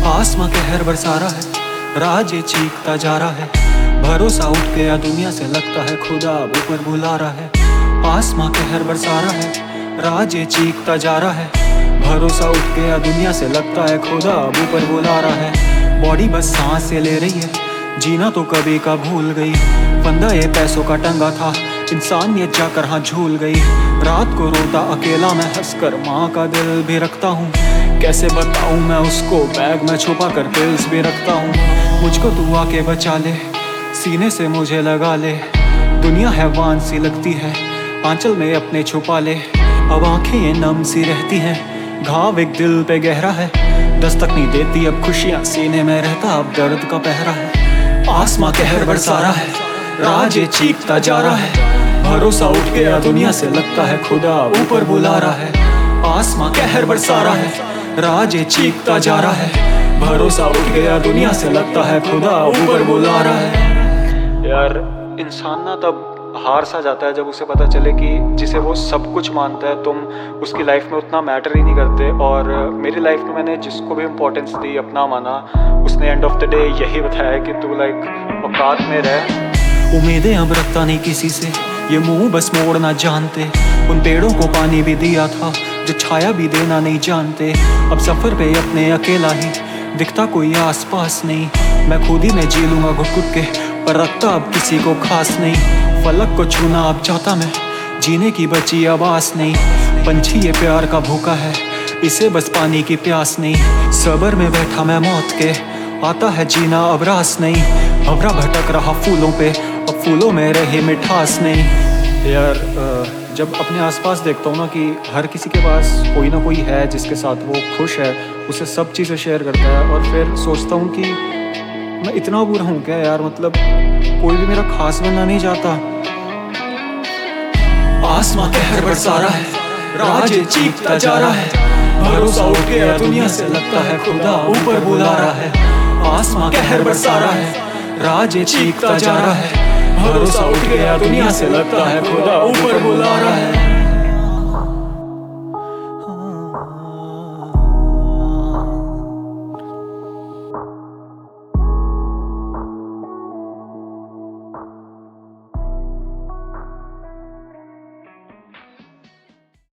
आसमां कहर बरसा रहा है, राज ये चीखता जा रहा है। भरोसा उठ गया दुनिया से, लगता है खुदा अब ऊपर बुला रहा है। आसमां कहर बरसा रहा है, राज ये चीखता जा रहा है। भरोसा उठ गया दुनिया से, लगता है खुदा अब ऊपर बुला रहा है। बॉडी बस सांसें ले रही है, जीना तो कभी का भूल गई। फंदा ये पैसों का टंगा था, इंसानियत जाकर हाँ झूल गई। रात को रोता अकेला मैं, हंसकर माँ का दिल भी रखता हूँ। कैसे बताऊँ मैं उसको, बैग में छुपा कर पिल्स भी रखता हूँ। मुझको तू आके बचा ले, सीने से मुझे लगा ले। दुनिया हैवान सी लगती है, आंचल में अपने छुपा ले। अब आंखें ये नम सी रहती हैं, घाव एक दिल पे गहरा है। दस्तक नहीं देती अब खुशियाँ, सीने में रहता अब दर्द का पहरा है। आसमां कहर बरसा रहा है, राज ये चीखता जा रहा है। भरोसा उठ गया दुनिया से, लगता है खुदा ऊपर बुला रहा है। आसमां कहर बरसा रहा है, राज ये चीखता जा रहा है। भरोसा उठ गया दुनिया से, लगता है खुदा ऊपर बुला रहा है। यार इंसान ना तब हार सा जाता है जब उसे पता चले कि जिसे वो सब कुछ मानता है, तुम उसकी लाइफ में उतना मैटर ही नहीं करते। और मेरी लाइफ में मैंने जिसको भी इम्पोर्टेंस दी, अपना माना, उसने एंड ऑफ द डे यही बताया कि तू लाइक औकात में रह। उम्मीदें अब रखता नहीं किसी से, ये मुंह बस मोड़ना जानते। उन पेड़ों को पानी भी दिया था जो छाया भी देना नहीं जानते। अब सफर पे अपने अकेला ही, दिखता कोई आस पास नहीं। मैं खुद ही में जी लूंगा घुट घुट के, पर रखता अब किसी को खास नहीं। फलक को छूना अब चाहता मैं, जीने की बची आवाज नहीं। पंछी ये प्यार का भूखा है, इसे बस पानी की प्यास नहीं। सबर में बैठा मैं मौत के, आता है जीना अब रास नहीं। भंवरा भटक रहा फूलों पे, अब फूलों में रहे मिठास नहीं। यार जब अपने आसपास देखता हूँ ना कि हर किसी के पास कोई ना कोई है जिसके साथ वो खुश है, उसे सब चीज़ें शेयर करता है, और फिर सोचता हूँ कि मैं इतना बुरा हूँ क्या यार, मतलब कोई भी मेरा खास बनना नहीं चाहता। आसमां कहर बरसा रहा है, राज ये चीखता जा रहा है। भरोसा उठ गया दुनिया से, लगता है खुदा ऊपर बुला रहा है। आसमां कहर बरसा रहा है, राज ये चीखता जा रहा है। भरोसा उठ गया दुनिया से, लगता है खुदा ऊपर बुला रहा है।